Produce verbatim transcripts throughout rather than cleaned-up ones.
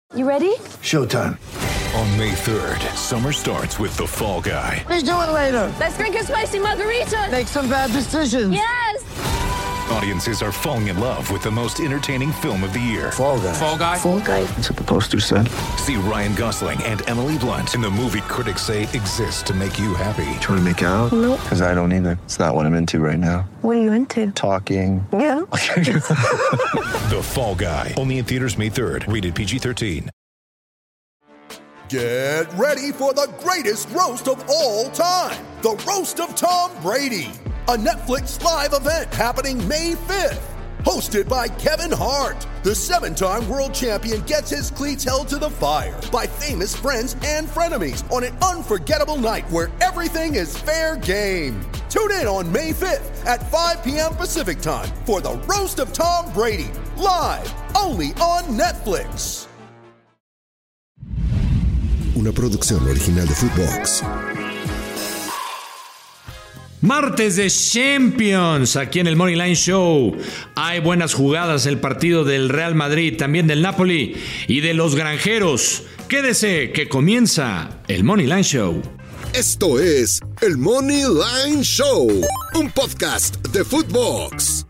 You ready? Showtime. On May third, summer starts with The Fall Guy. Let's do it later. Let's drink a spicy margarita. Make some bad decisions. Yes! Audiences are falling in love with the most entertaining film of the year. Fall Guy. Fall Guy? Fall Guy. That's what the poster said. See Ryan Gosling and Emily Blunt in the movie critics say exists to make you happy. Trying to make it out? Nope. Because I don't either. It's not what I'm into right now. What are you into? Talking. Yeah. The Fall Guy. Only in theaters May third. Rated P G thirteen. Get ready for the greatest roast of all time. The Roast of Tom Brady. A Netflix live event happening May fifth. Hosted by Kevin Hart. The seven-time world champion gets his cleats held to the fire by famous friends and frenemies on an unforgettable night where everything is fair game. Tune in on May fifth at five p.m. Pacific time for the Roast of Tom Brady. Live only on Netflix. Una producción original de Footbox. Martes de Champions, aquí en el Money Line Show. Hay buenas jugadas, el partido del Real Madrid, también del Napoli y de los Granjeros. Quédese que comienza el Money Line Show. Esto es el Money Line Show, un podcast de Footbox.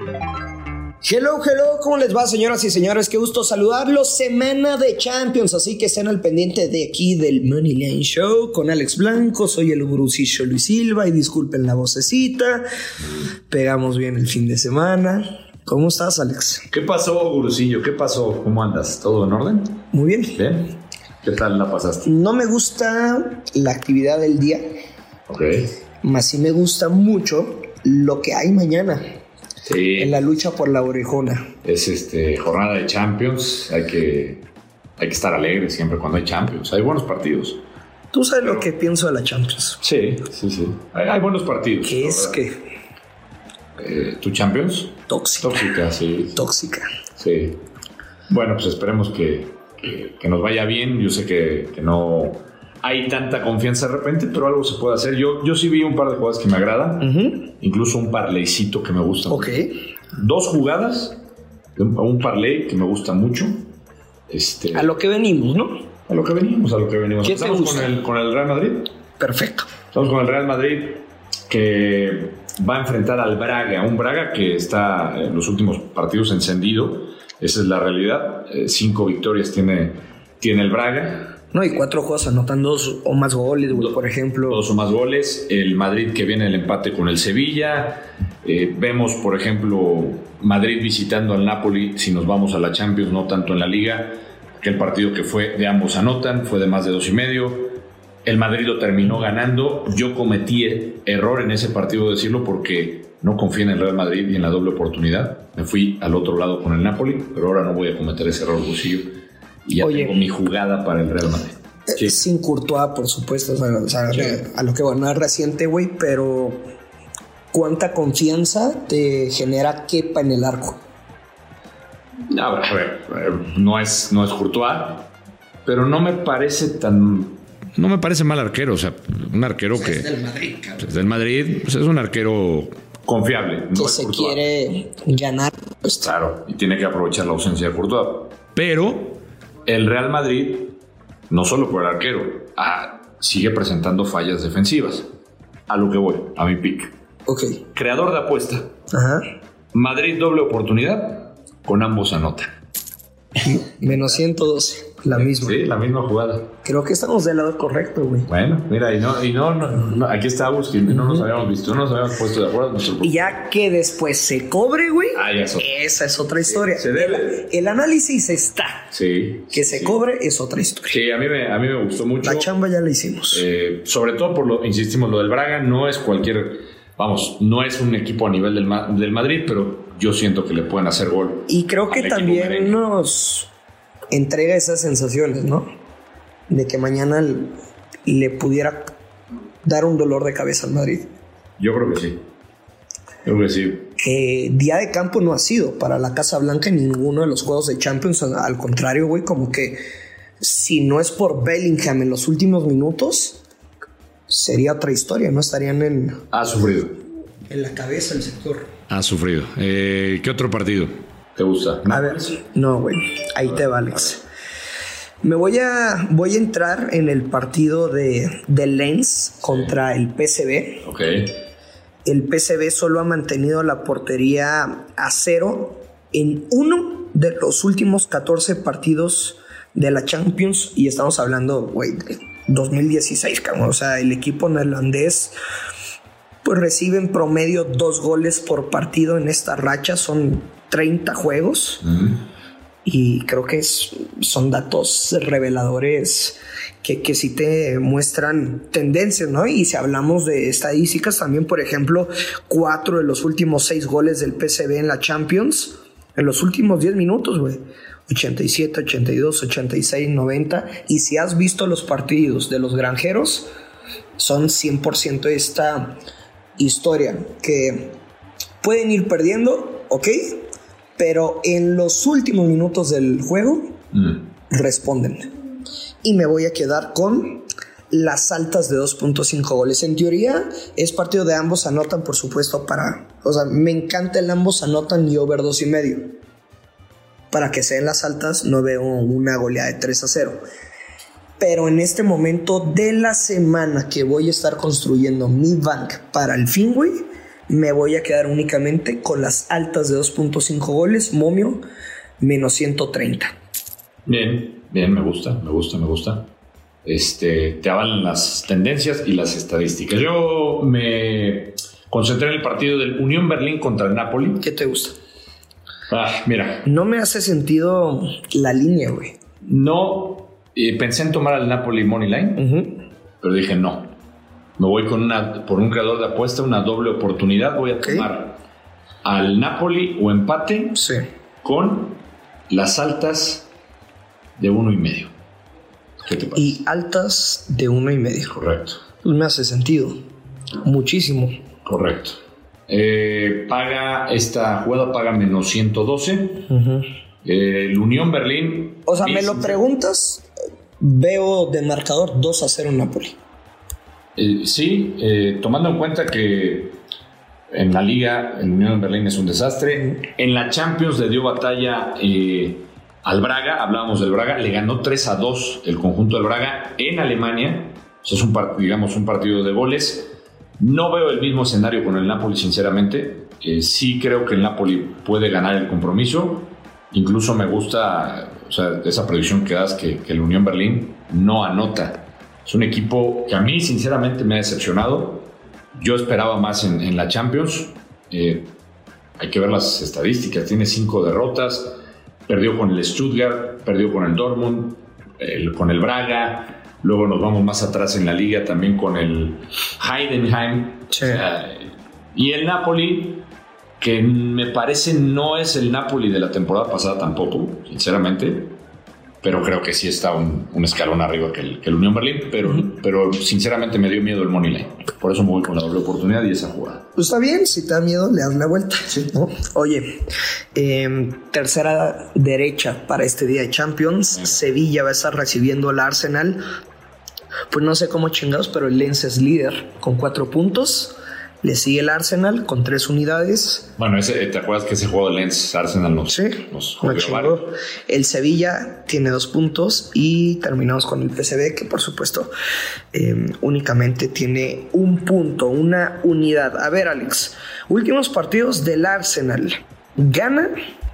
Hello, hello, ¿cómo les va, señoras y señores? Qué gusto saludarlos, semana de Champions, así que estén al pendiente de aquí del Money Line Show con Alex Blanco. Soy el gurucillo Luis Silva y disculpen la vocecita, pegamos bien el fin de semana. ¿Cómo estás, Alex? ¿Qué pasó, gurucillo? ¿Qué pasó? ¿Cómo andas? ¿Todo en orden? Muy bien. ¿Bien? ¿Qué tal la pasaste? No me gusta la actividad del día, Ok. más sí me gusta mucho lo que hay mañana. Sí. En la lucha por la orejona. Es este, jornada de Champions. Hay que, hay que estar alegres siempre cuando hay Champions. Hay buenos partidos. Tú sabes lo que pienso de la Champions. Sí, sí, sí. Hay, hay buenos partidos. ¿Qué es que? Eh, ¿Tu Champions? Tóxica. Tóxica, sí. Tóxica. Sí. Bueno, pues esperemos que, que, que nos vaya bien. Yo sé que, que no hay tanta confianza de repente, pero algo se puede hacer. Yo, yo sí vi un par de jugadas que me agradan. Uh-huh. Incluso un parlaycito que me gusta. Ok. Dos jugadas, un, un parlay que me gusta mucho. Este, A lo que venimos, ¿no? A lo que venimos, a lo que venimos. ¿Qué te Estamos gusta? con el, con el Real Madrid. Perfecto. Estamos con el Real Madrid que va a enfrentar al Braga. Un Braga que está en los últimos partidos encendido. Esa es la realidad. Eh, cinco victorias tiene, tiene el Braga. No, y cuatro juegos anotan dos o más goles, güey, por ejemplo. Dos o más goles. El Madrid que viene el empate con el Sevilla. Eh, vemos, por ejemplo, Madrid visitando al Napoli. Si nos vamos a la Champions, no tanto en la Liga. Aquel partido que fue de ambos anotan, fue de más de dos y medio. El Madrid lo terminó ganando. Yo cometí error en ese partido, decirlo, porque no confié en el Real Madrid y en la doble oportunidad. Me fui al otro lado con el Napoli, pero ahora no voy a cometer ese error, Busillo. Y ya Oye, tengo mi jugada para el Real Madrid. Sí. Sin Courtois, por supuesto. O sea, o sea, sí. A lo que bueno, no es reciente, güey, pero ¿cuánta confianza te genera Kepa en el arco? A ver, a ver, no es, no es Courtois, pero no me parece tan... No me parece mal arquero, o sea, un arquero pues que... Es del Madrid, cabrón. Es del Madrid, pues es un arquero... Confiable. No que es se Courtois. Quiere ganar. Pues, claro, y tiene que aprovechar la ausencia de Courtois. Pero... El Real Madrid, no solo por el arquero, ah, sigue presentando fallas defensivas. A lo que voy, a mi pick. Ok. Creador de apuesta. Ajá. Madrid doble oportunidad, con ambos anota. Menos ciento doce, la misma. Sí, la misma jugada. Creo que estamos del lado correcto, güey. Bueno, mira, y no, y no, no, no aquí estamos, que no nos habíamos visto, no nos habíamos puesto de acuerdo. Nuestro... Y ya que después se cobre, güey, ah, ya eso. Esa es otra historia. Se debe. El, el análisis está. Sí. Que se sí. cobre es otra historia. Sí, a mí me, a mí me gustó mucho. La chamba ya la hicimos. Eh, sobre todo por lo, insistimos, lo del Braga no es cualquier, vamos, no es un equipo a nivel del, del Madrid, pero yo siento que le pueden hacer gol. Y creo que también nos entrega esas sensaciones, ¿no? De que mañana le pudiera dar un dolor de cabeza al Madrid. Yo creo que sí. Yo creo que sí. Que día de campo no ha sido para la Casa Blanca en ninguno de los juegos de Champions. Al contrario, güey, como que si no es por Bellingham en los últimos minutos, sería otra historia, ¿no? Estarían en... Ha sufrido. En la cabeza el sector. Ha sufrido. Eh, ¿Qué otro partido? ¿Te gusta? A ver, no, güey. Ahí te va, Alex. Me voy a, voy a entrar en el partido de, de Lens contra el P S V. Ok. El P S V solo ha mantenido la portería a cero en uno de los últimos catorce partidos de la Champions. Y estamos hablando, güey, de dos mil dieciséis, cabrón. O sea, el equipo neerlandés pues recibe en promedio dos goles por partido en esta racha. Son treinta juegos. Mm. Y creo que es, son datos reveladores que, que sí te muestran tendencias, ¿no? Y si hablamos de estadísticas, también, por ejemplo, cuatro de los últimos seis goles del P S V en la Champions, en los últimos diez minutos, güey. ochenta y siete, ochenta y dos, ochenta y seis, noventa. Y si has visto los partidos de los granjeros, son cien por ciento esta historia, que pueden ir perdiendo, ¿ok? Pero en los últimos minutos del juego mm. responden. Y me voy a quedar con las altas de dos punto cinco goles. En teoría es partido de ambos anotan, por supuesto, para... O sea, me encanta el ambos anotan y over dos y medio. Para que sean las altas no veo una goleada de tres a cero. Pero en este momento de la semana que voy a estar construyendo mi bank para el fin, güey, me voy a quedar únicamente con las altas de dos punto cinco goles, momio, menos ciento treinta. Bien, bien, me gusta, me gusta, me gusta. Este, te avalan las tendencias y las estadísticas. Yo me concentré en el partido del Unión Berlín contra el Napoli. ¿Qué te gusta? Ah, mira. No me hace sentido la línea, güey. No, eh, pensé en tomar al Napoli Moneyline, uh-huh. pero dije no. Me voy con una, por un creador de apuesta, una doble oportunidad. Voy a okay. tomar al Napoli o empate sí. con las altas de uno y medio. ¿Qué te parece? Y altas de uno y medio. Correcto. Pues me hace sentido. Muchísimo. Correcto. Eh, paga, esta jugada paga menos ciento doce. Uh-huh. Eh, el Unión Berlín. O sea, me lo preguntas, veo de marcador dos a cero Napoli. Eh, sí, eh, tomando en cuenta que en la liga el Unión Berlín es un desastre. En la Champions le dio batalla eh, al Braga, hablábamos del Braga, le ganó tres a dos el conjunto del Braga en Alemania. O sea, es un, part- digamos, un partido de goles. No veo el mismo escenario con el Napoli, sinceramente. Eh, sí creo que el Napoli puede ganar el compromiso. Incluso me gusta, o sea, esa predicción que das que, que el Unión Berlín no anota. Es un equipo que a mí sinceramente me ha decepcionado. Yo esperaba más en, en la Champions. Eh, hay que ver las estadísticas. Tiene cinco derrotas. Perdió con el Stuttgart, perdió con el Dortmund, el, con el Braga. Luego nos vamos más atrás en la liga también con el Heidenheim. Sí. O sea, y el Napoli, que me parece no es el Napoli de la temporada pasada tampoco, sinceramente. Pero creo que sí está un, un escalón arriba que el, que el Unión Berlín. Pero, uh-huh. pero sinceramente me dio miedo el Moneyline. Por eso me voy con la doble oportunidad y esa jugada. Pues está bien, si te da miedo, le das la vuelta. Sí. ¿No? Oye, eh, tercera derecha para este día de Champions. Sí. Sevilla va a estar recibiendo al Arsenal. Pues no sé cómo chingados, pero el Lens es líder con cuatro puntos. Le sigue el Arsenal con tres unidades. Bueno, ese, ¿te acuerdas que ese juego de Lens Arsenal nos, sí, nos jugó? El Sevilla tiene dos puntos y terminamos con el P S V, que por supuesto eh, únicamente tiene un punto, una unidad. A ver, Alex, últimos partidos del Arsenal. Gana,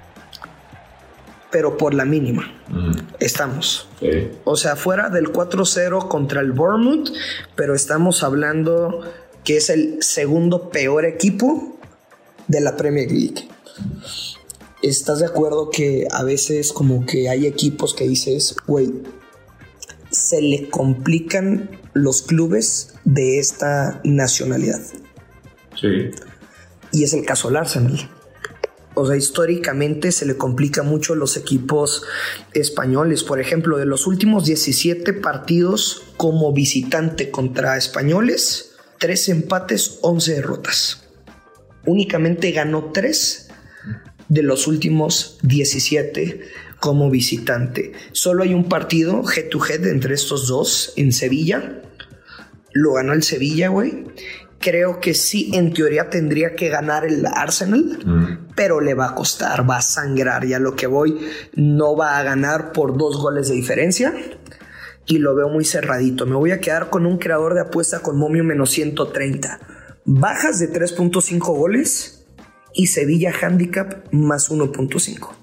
pero por la mínima. Mm. Estamos. Sí. O sea, fuera del cuatro cero contra el Bournemouth, pero estamos hablando que es el segundo peor equipo de la Premier League. ¿Estás de acuerdo que a veces como que hay equipos que dices, güey, se le complican los clubes de esta nacionalidad? Sí. Y es el caso del Arsenal. O sea, históricamente se le complica mucho los equipos españoles. Por ejemplo, de los últimos diecisiete partidos como visitante contra españoles, tres empates, once derrotas. Únicamente ganó tres de los últimos diecisiete como visitante. Solo hay un partido head to head entre estos dos en Sevilla. Lo ganó el Sevilla, güey. Creo que sí, en teoría tendría que ganar el Arsenal, mm. pero le va a costar, va a sangrar. Ya lo que voy, no va a ganar por dos goles de diferencia y lo veo muy cerradito. Me voy a quedar con un creador de apuesta con momio menos ciento treinta. Bajas de tres punto cinco goles y Sevilla handicap más uno punto cinco.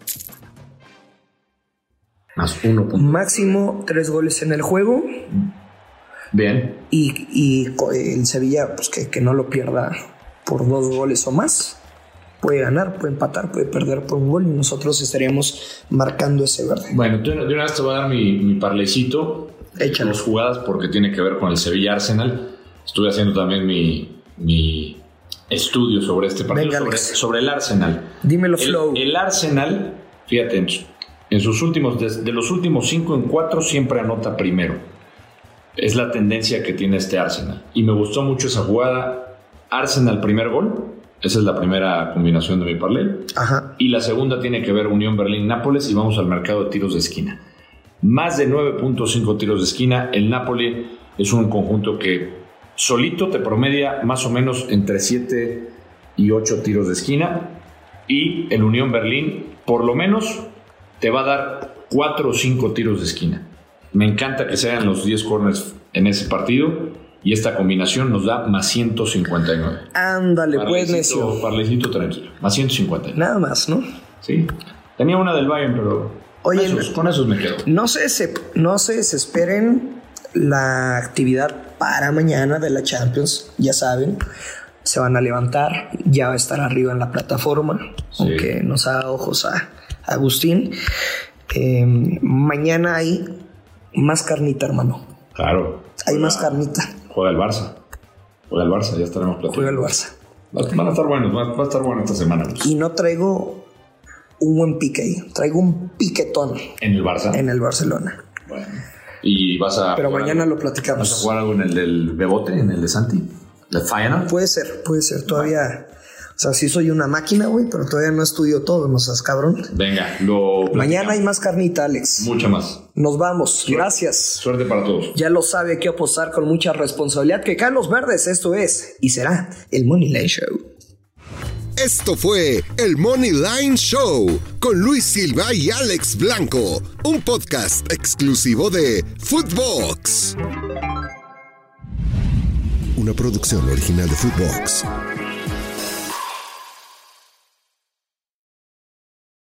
Más uno. Máximo tres goles en el juego. Bien. Y, y el Sevilla, pues que, que no lo pierda por dos goles o más. Puede ganar, puede empatar, puede perder por un gol y nosotros estaríamos marcando ese verde. Bueno, de una vez te voy a dar mi, mi parlecito. Échalo. Dos jugadas porque tiene que ver con el Sevilla Arsenal. Estuve haciendo también mi, mi estudio sobre este partido. Venga, sobre, Alex. sobre el Arsenal. Dímelo, el, Flow. El Arsenal, fíjate, en, en sus últimos, de, de los últimos cinco en cuatro siempre anota primero. Es la tendencia que tiene este Arsenal. Y me gustó mucho esa jugada. Arsenal primer gol. Esa es la primera combinación de mi parlay. Ajá. Y la segunda tiene que ver Unión Berlín-Nápoles y vamos al mercado de tiros de esquina. Más de nueve punto cinco tiros de esquina. El Napoli es un conjunto que solito te promedia más o menos entre siete y ocho tiros de esquina. Y el Unión Berlín por lo menos te va a dar cuatro o cinco tiros de esquina. Me encanta que sean los diez corners en ese partido. Y esta combinación nos da más ciento cincuenta y nueve. Ándale, pues, necio. Parlecito tranquilo. Más ciento cincuenta y nueve. Nada más, ¿no? Sí. Tenía una del Bayern, pero Oye, con, esos, con esos me quedo. No se, se, no se desesperen la actividad para mañana de la Champions. Ya saben, se van a levantar. Ya va a estar arriba en la plataforma. Sí. Aunque nos haga ojos a, a Agustín. Eh, mañana hay más carnita, hermano. Claro. Hay más carnita. Juega el Barça. Juega el Barça, ya estaremos platicando. Juega el Barça. Van a estar buenos, va a estar bueno esta semana. Y no traigo un buen pique ahí. Traigo un piquetón. ¿En el Barça? En el Barcelona. Bueno. Y vas a... Pero mañana algo, lo platicamos. ¿Vas a jugar algo en el del Bebote, en el de Santi? ¿De Feyenoord? Puede ser, puede ser. Todavía... O sea, sí soy una máquina, güey, pero todavía no estudio todo, no seas cabrón. Venga, lo platicamos. Mañana hay más carnita, Alex. Mucha más. Nos vamos. Suerte. Gracias. Suerte para todos. Ya lo sabe, hay que apostar con mucha responsabilidad. Que caen los verdes, esto es y será el Money Line Show. Esto fue el Money Line Show con Luis Silva y Alex Blanco, un podcast exclusivo de Footbox. Una producción original de Footbox.